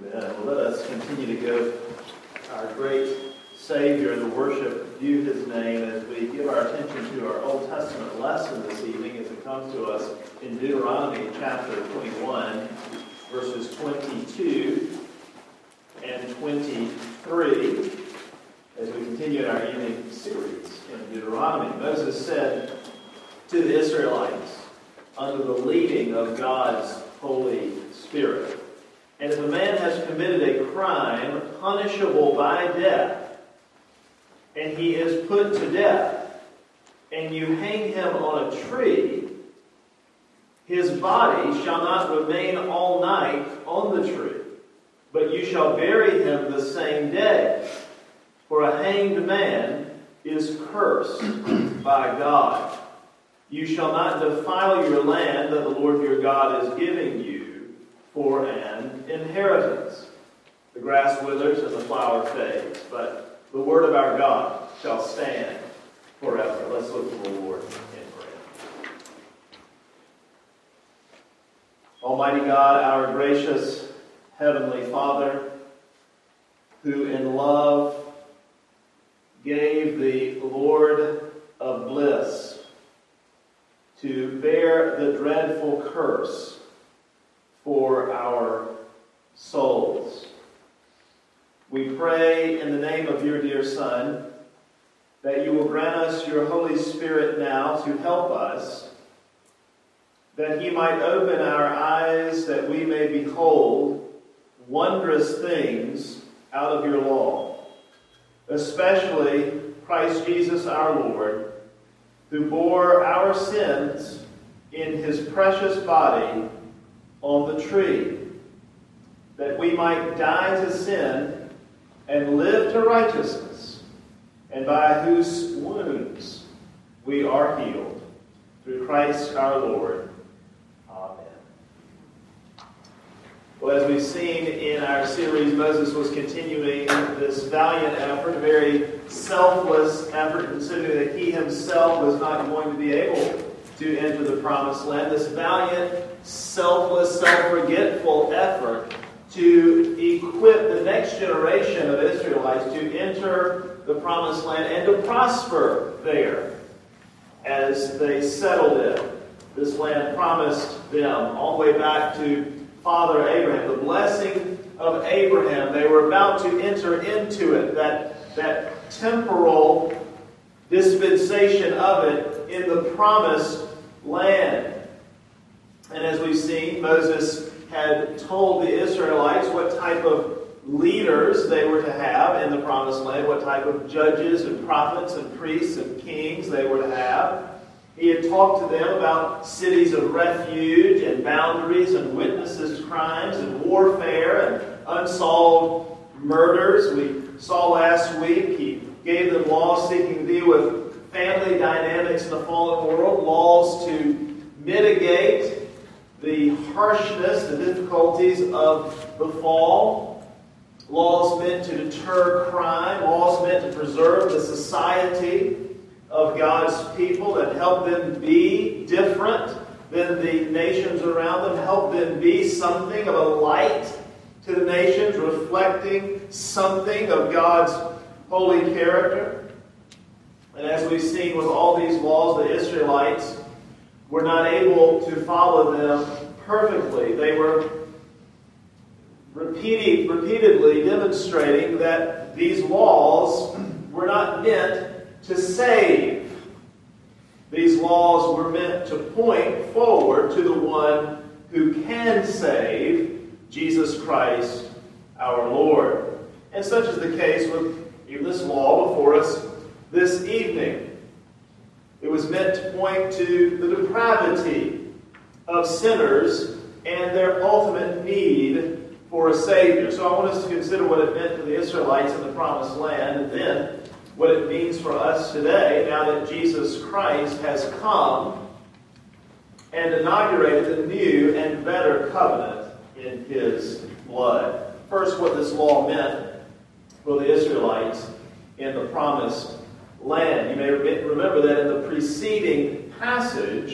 Well, let us continue to give our great Savior the worship due His name as we give our attention to our Old Testament lesson this evening as it comes to us in Deuteronomy chapter 21, verses 22 and 23, as we continue in our evening series in Deuteronomy. Moses said to the Israelites, under the leading of God's Holy Spirit, "And if a man has committed a crime punishable by death, and he is put to death, and you hang him on a tree, his body shall not remain all night on the tree, but you shall bury him the same day. For a hanged man is cursed by God. You shall not defile your land that the Lord your God is giving you for an inheritance. The grass withers and the flower fades, but the word of our God shall stand forever." Let's look to the Lord in prayer. Almighty God, our gracious Heavenly Father, who in love gave the Lord of bliss to bear the dreadful curse for our souls, we pray in the name of your dear Son that you will grant us your Holy Spirit now to help us, that he might open our eyes that we may behold wondrous things out of your law, especially Christ Jesus our Lord, who bore our sins in his precious body on the tree, that we might die to sin and live to righteousness, and by whose wounds we are healed. Through Christ our Lord. Amen. Well, as we've seen in our series, Moses was continuing this valiant effort, a very selfless effort, considering that he himself was not going to be able to enter the promised land. This valiant, selfless, self-forgetful effort to equip the next generation of Israelites to enter the promised land and to prosper there as they settled in this land promised them all the way back to Father Abraham. The blessing of Abraham, they were about to enter into it, that temporal dispensation of it in the promised land. And as we've seen, Moses had told the Israelites what type of leaders they were to have in the promised land, what type of judges and prophets and priests and kings they were to have. He had talked to them about cities of refuge and boundaries and witnesses to crimes and warfare and unsolved murders. We saw last week he gave them laws seeking to deal with family dynamics in the fallen world, laws to mitigate the harshness, the difficulties of the fall, laws meant to deter crime, laws meant to preserve the society of God's people and help them be different than the nations around them, help them be something of a light to the nations, reflecting something of God's holy character. And as we've seen with all these laws, the Israelites were not able to follow them perfectly. They were repeatedly demonstrating that these laws were not meant to save. These laws were meant to point forward to the one who can save, Jesus Christ our Lord. And such is the case with even this law before us this evening. It was meant to point to the depravity of sinners and their ultimate need for a Savior. So I want us to consider what it meant for the Israelites in the Promised Land, and then what it means for us today, now that Jesus Christ has come and inaugurated a new and better covenant in His blood. First, what this law meant for the Israelites in the Promised Land. You may remember that in the preceding passage,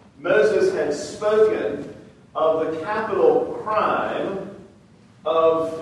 Moses had spoken of the capital crime of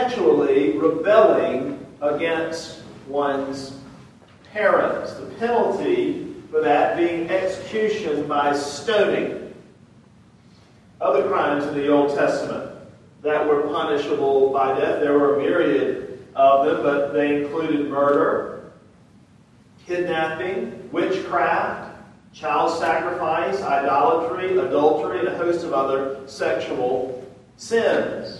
perpetually rebelling against one's parents. The penalty for that being execution by stoning. Other crimes in the Old Testament that were punishable by death, there were a myriad of them, but they included murder, kidnapping, witchcraft, child sacrifice, idolatry, adultery, and a host of other sexual sins.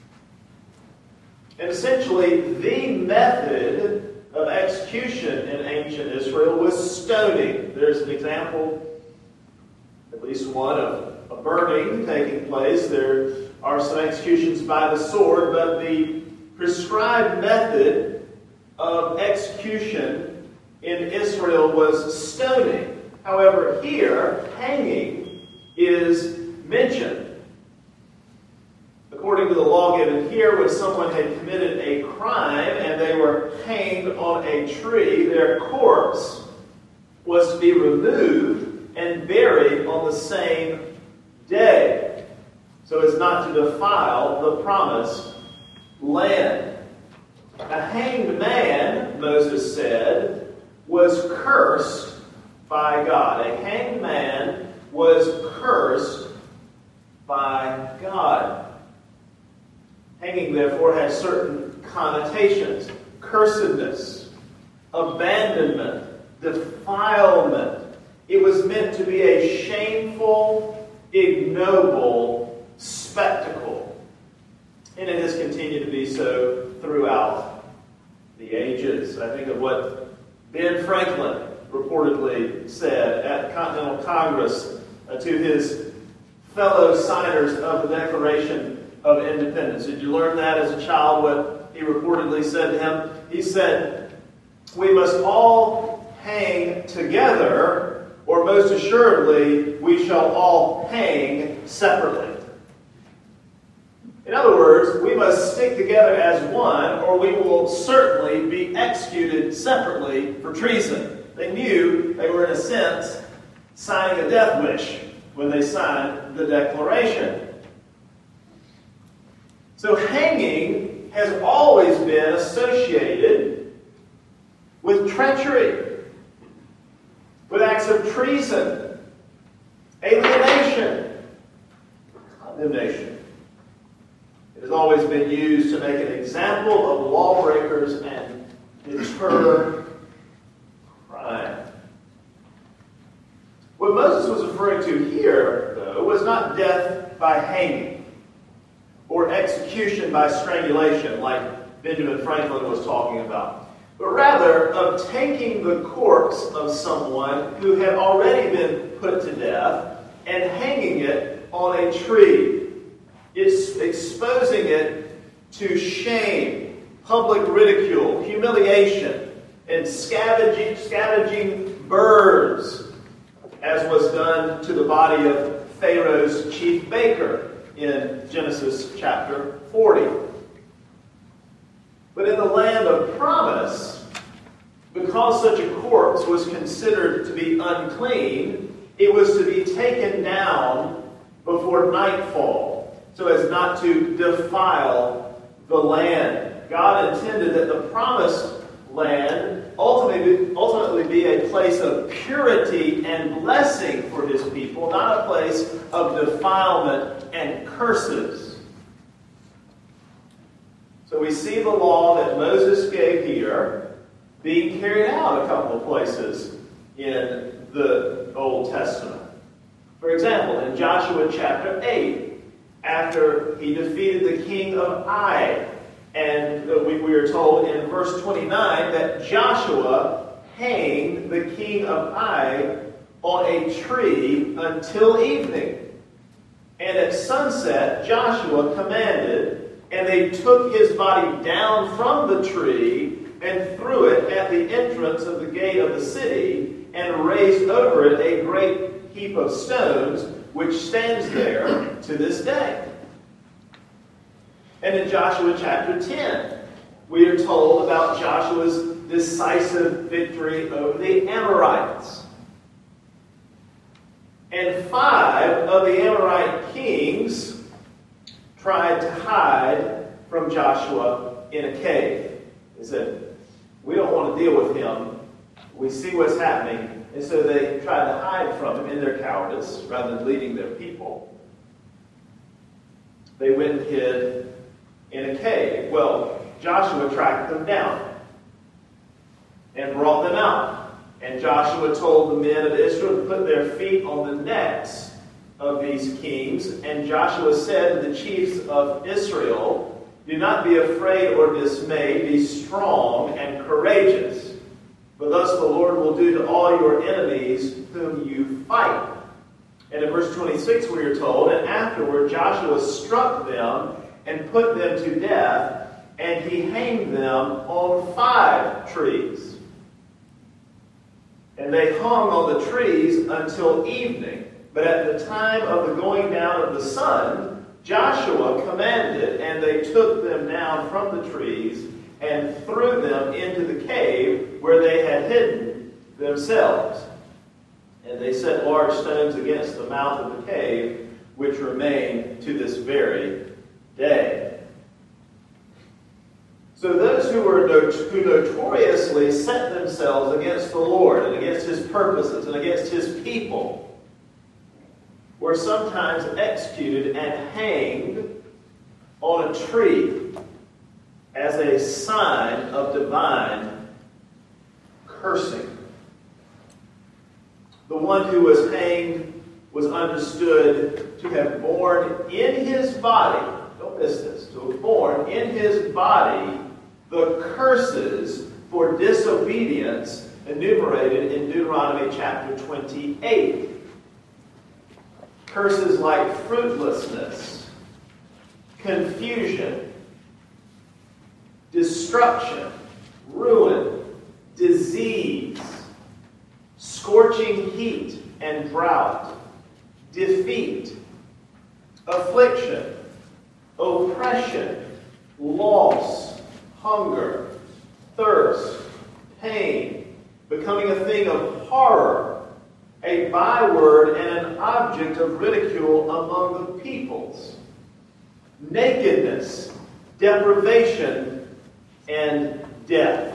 And essentially, the method of execution in ancient Israel was stoning. There's an example, at least one, of a burning taking place. There are some executions by the sword, but the prescribed method of execution in Israel was stoning. However, here, hanging is mentioned. According to the law given here, when someone had committed a crime and they were hanged on a tree, their corpse was to be removed and buried on the same day, so as not to defile the promised land. A hanged man, Moses said, was cursed by God. A hanged man was cursed by God. Hanging, therefore, has certain connotations. Cursedness, abandonment, defilement. It was meant to be a shameful, ignoble spectacle. And it has continued to be so throughout the ages. I think of what Ben Franklin reportedly said at Continental Congress to his fellow signers of the Declaration of Independence. Did you learn that as a child, what he reportedly said to him? He said, "We must all hang together, or most assuredly, we shall all hang separately." In other words, we must stick together as one, or we will certainly be executed separately for treason. They knew they were, in a sense, signing a death wish when they signed the Declaration. So hanging has always been associated with treachery, with acts of treason, alienation, condemnation. It has always been used to make an example of lawbreakers and deter crime. What Moses was referring to here, though, was not death by hanging or execution by strangulation, like Benjamin Franklin was talking about, but rather of taking the corpse of someone who had already been put to death and hanging it on a tree. It's exposing it to shame, public ridicule, humiliation, and scavenging birds, as was done to the body of Pharaoh's chief baker in Genesis chapter 40. But in the land of promise, because such a corpse was considered to be unclean, it was to be taken down before nightfall, so as not to defile the land. God intended that the promised land ultimately be a place of purity and blessing for his people, not a place of defilement and curses. So we see the law that Moses gave here being carried out a couple of places in the Old Testament. For example, in Joshua chapter 8, after he defeated the king of Ai, and we are told in verse 29 that Joshua hanged the king of Ai on a tree until evening. And at sunset, Joshua commanded, and they took his body down from the tree and threw it at the entrance of the gate of the city, and raised over it a great heap of stones, which stands there to this day. And in Joshua chapter 10, we are told about Joshua's decisive victory over the Amorites. And 5 of the Amorite kings tried to hide from Joshua in a cave. They said, we don't want to deal with him. We see what's happening. And so they tried to hide from him in their cowardice rather than leading their people. They went and hid in a cave. Well, Joshua tracked them down and brought them out. And Joshua told the men of Israel to put their feet on the necks of these kings. And Joshua said to the chiefs of Israel, do not be afraid or dismayed. Be strong and courageous. For thus the Lord will do to all your enemies whom you fight. And in verse 26 we are told, and afterward Joshua struck them and put them to death, and he hanged them on 5 trees. And they hung on the trees until evening. But at the time of the going down of the sun, Joshua commanded, and they took them down from the trees and threw them into the cave where they had hidden themselves. And they set large stones against the mouth of the cave, which remain to this very day. So those who notoriously set themselves against the Lord and against His purposes and against His people were sometimes executed and hanged on a tree as a sign of divine cursing. The one who was hanged was understood to have borne in his body, don't miss this, to have borne in his body the curses for disobedience enumerated in Deuteronomy chapter 28. Curses like fruitlessness, confusion, destruction, ruin, disease, scorching heat and drought, defeat, affliction, oppression, loss, hunger, thirst, pain, becoming a thing of horror, a byword and an object of ridicule among the peoples, nakedness, deprivation, and death.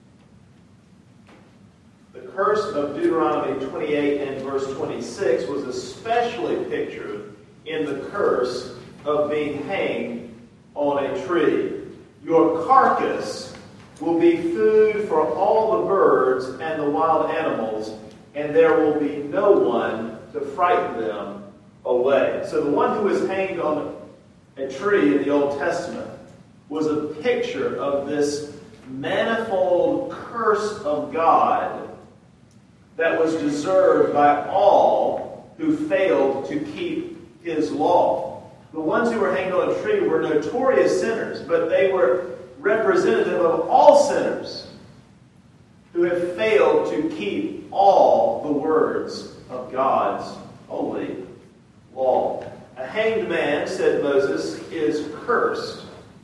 The curse of Deuteronomy 28 and verse 26 was especially pictured in the curse of being hanged on a tree. Your carcass will be food for all the birds and the wild animals, and there will be no one to frighten them away. So the one who was hanged on a tree in the Old Testament was a picture of this manifold curse of God that was deserved by all who failed to keep His law. The ones who were hanged on a tree were notorious sinners, but they were representative of all sinners who have failed to keep all the words of God's holy law. A hanged man, said Moses, is cursed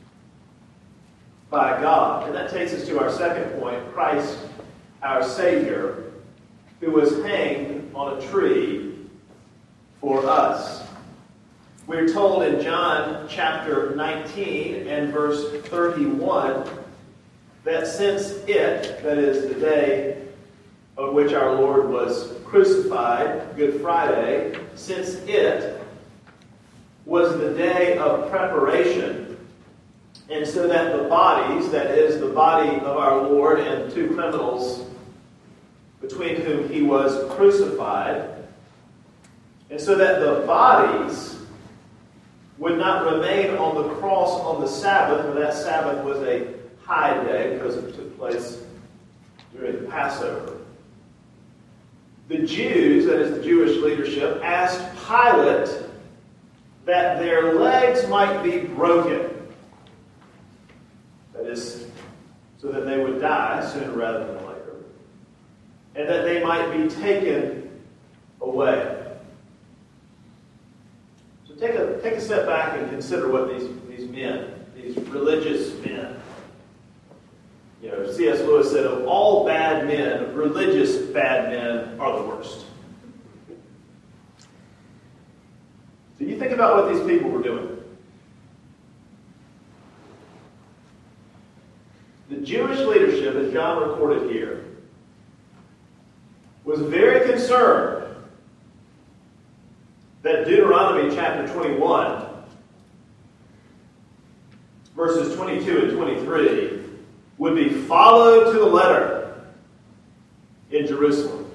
by God. And that takes us to our second point, Christ, our Savior, who was hanged on a tree for us. We're told in John chapter 19 and verse 31 that since it, that is the day of which our Lord was crucified, Good Friday, since it was the day of preparation, and so that the bodies, that is the body of our Lord and 2 criminals between whom He was crucified, and so that the bodies would not remain on the cross on the Sabbath, for that Sabbath was a high day because it took place during the Passover. The Jews, that is the Jewish leadership, asked Pilate that their legs might be broken. That is, so that they would die sooner rather than later. And that they might be taken away. So take a step back and consider what these men, these religious men, C.S. Lewis said, of all bad men, religious bad men are the worst. So you think about what these people were doing. The Jewish leadership, as John recorded here, was very concerned that Deuteronomy chapter 21, verses 22 and 23, would be followed to the letter in Jerusalem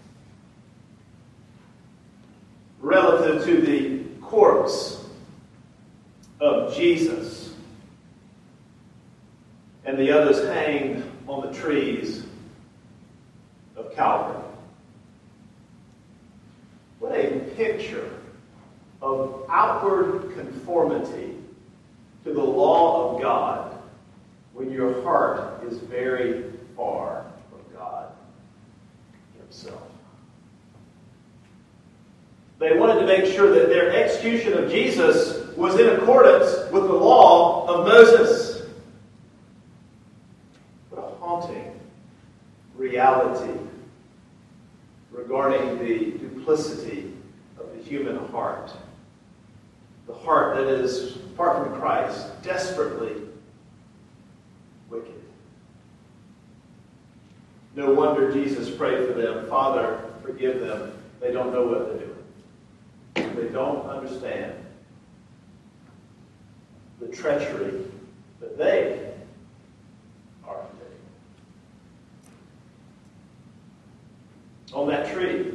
relative to the corpse of Jesus and the others hanged on the trees of Calvary. What a picture of outward conformity to the law of God when your heart is very far from God Himself. They wanted to make sure that their execution of Jesus was in accordance with the law of Moses. What a haunting reality regarding the duplicity of the human heart. The heart that is, apart from Christ, desperately wicked. No wonder Jesus prayed for them, Father, forgive them. They don't know what they're doing. They don't understand the treachery that they are committing. On that tree,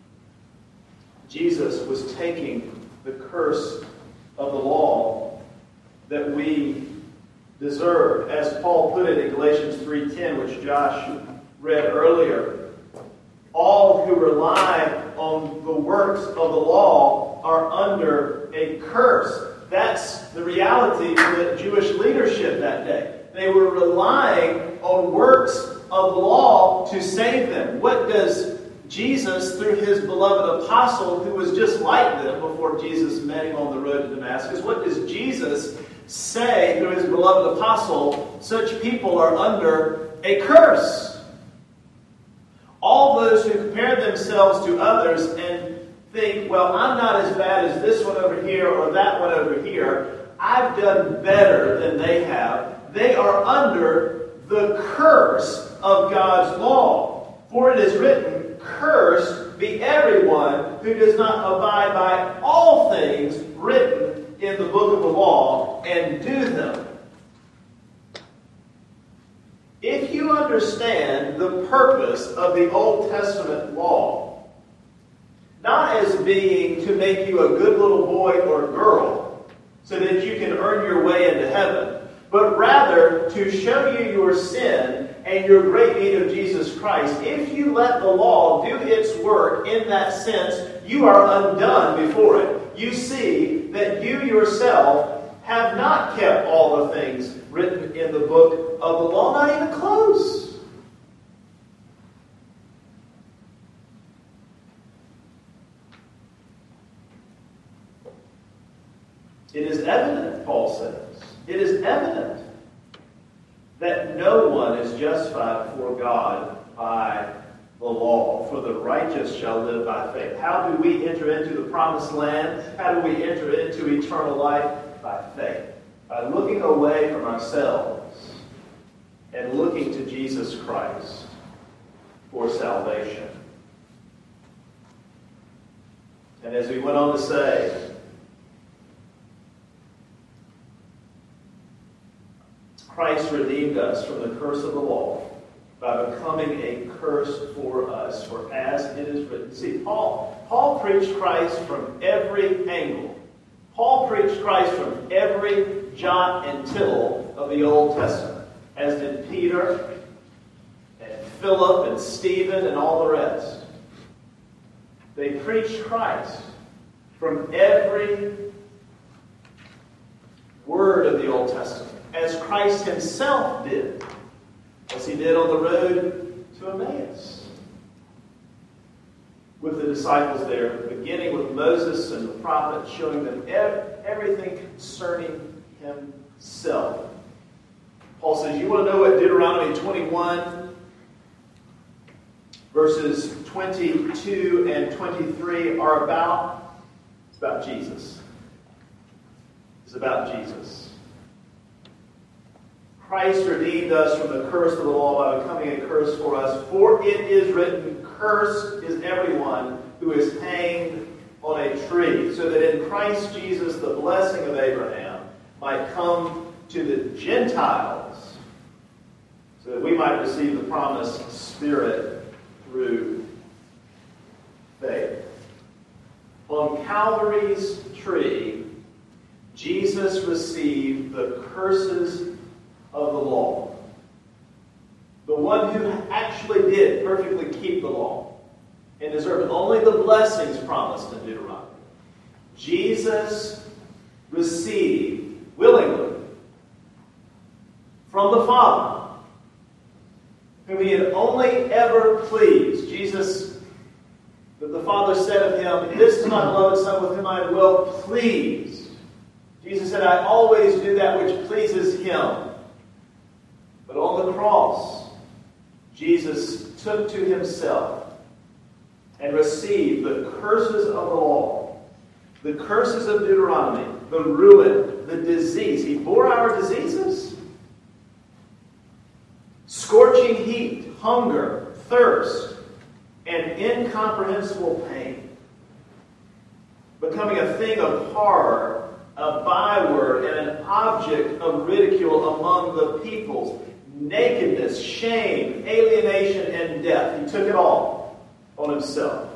Jesus was taking the curse of the law that we deserve. As Paul put it in Galatians 3:10, which Josh read earlier, all who rely on the works of the law are under a curse. That's the reality for the Jewish leadership that day. They were relying on works of the law to save them. What does Jesus, through His beloved apostle, who was just like them before Jesus met him on the road to Damascus, what does Jesus say through His beloved apostle? Such people are under a curse. All those who compare themselves to others and think, well, I'm not as bad as this one over here or that one over here. I've done better than they have. They are under the curse of God's law. For it is written, cursed be everyone who does not abide by all things written in the book of the law and do them. If you understand the purpose of the Old Testament law, not as being to make you a good little boy or girl so that you can earn your way into heaven, but rather to show you your sin and your great need of Jesus Christ, if you let the law do its work in that sense, you are undone before it. You see that you yourself have not kept all the things written in the book of the law, not even close. It is evident, Paul says, it is evident that no one is justified before God by the law, for the righteous shall live by faith. How do we enter into the promised land? How do we enter into eternal life? By faith. By looking away from ourselves and looking to Jesus Christ for salvation. And as we went on to say, Christ redeemed us from the curse of the law by becoming a curse for us. For as it is written. See, Paul preached Christ from every angle. Paul preached Christ from every jot and tittle of the Old Testament, as did Peter and Philip and Stephen and all the rest. They preached Christ from every word of the Old Testament, as Christ Himself did, as He did on the road to Emmaus, with the disciples there, beginning with Moses and the prophets, showing them everything concerning Himself. Paul says, you want to know what Deuteronomy 21, verses 22 and 23 are about? It's about Jesus. It's about Jesus. Christ redeemed us from the curse of the law by becoming a curse for us. For it is written, cursed is everyone who is hanged on a tree, so that in Christ Jesus the blessing of Abraham might come to the Gentiles, so that we might receive the promised Spirit through faith. On Calvary's tree, Jesus received the curses of the law. The one who actually did perfectly keep the law and deserved only the blessings promised in Deuteronomy. Jesus received willingly from the Father, whom he had only ever pleased. Jesus, the Father said of him, "This is my beloved Son with whom I am well pleased." Jesus said, "I always do that which pleases him." But on the cross, Jesus took to himself and received the curses of the law, the curses of Deuteronomy, the ruin, the disease. He bore our diseases. Scorching heat, hunger, thirst, and incomprehensible pain. Becoming a thing of horror, a byword, and an object of ridicule among the peoples. Nakedness, shame, alienation, and death. He took it all on himself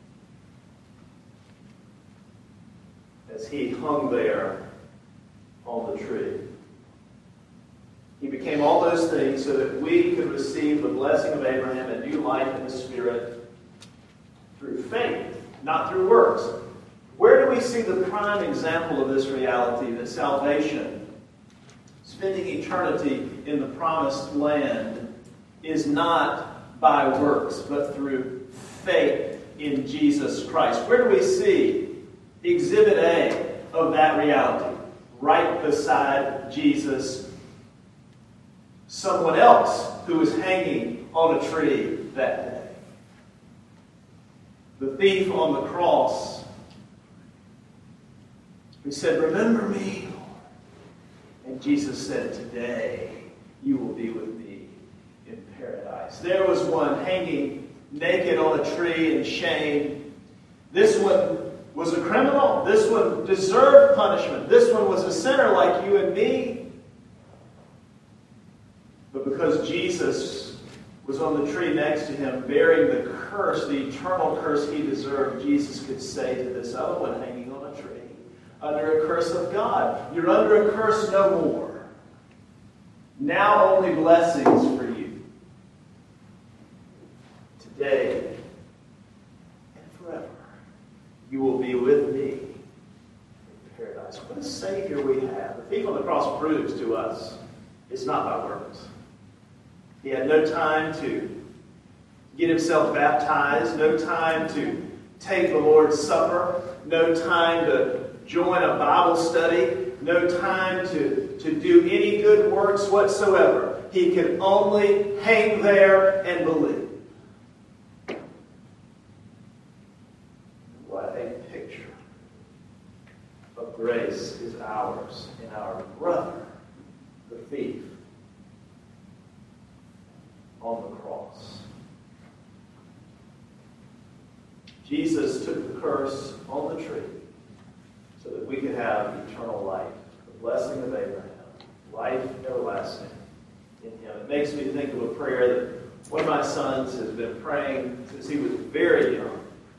as he hung there on the tree. He became all those things so that we could receive the blessing of Abraham and new life in the Spirit through faith, not through works. Where do we see the prime example of this reality, that salvation, spending eternity in the promised land, is not by works, but through faith in Jesus Christ? Where do we see Exhibit A of that reality? Right beside Jesus, someone else who was hanging on a tree that day. The thief on the cross, who said, "Remember me, Lord." And Jesus said, "Today you will be with me in paradise." There was one hanging naked on a tree in shame. This one was a criminal. This one deserved punishment. This one was a sinner like you and me. But because Jesus was on the tree next to him, bearing the curse, the eternal curse he deserved, Jesus could say to this other one hanging on a tree, under a curse of God, "You're under a curse no more. Now only blessings for you. Today and forever, you will be with me in paradise." What a Savior we have. The thief on the cross proves to us it's not by works. He had no time to get himself baptized, no time to take the Lord's Supper, no time to join a Bible study, no time to do any good works whatsoever. He could only hang there and believe. What a picture of grace is ours in our brother, the thief, on the cross. Jesus took the curse on the tree so that we could have eternal life, the blessing of Abraham, life everlasting in him. It makes me think of a prayer that one of my sons has been praying since he was very young.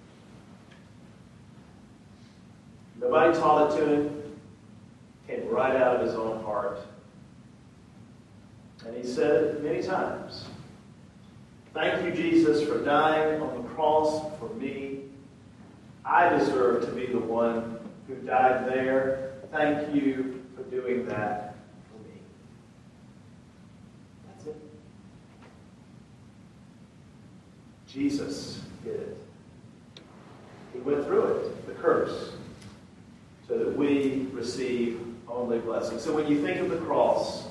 Nobody taught it to him. Came right out of his own heart. And he said it many times. "Thank you, Jesus, for dying on the cross for me. I deserve to be the one who died there. Thank you for doing that for me." That's it. Jesus did it. He went through it, the curse, so that we receive only blessings. So when you think of the cross,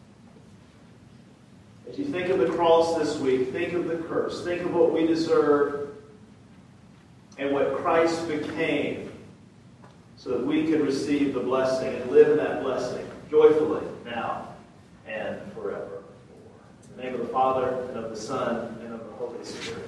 as you think of the cross this week, think of the curse. Think of what we deserve and what Christ became so that we could receive the blessing and live in that blessing joyfully now and forevermore. In the name of the Father, and of the Son, and of the Holy Spirit.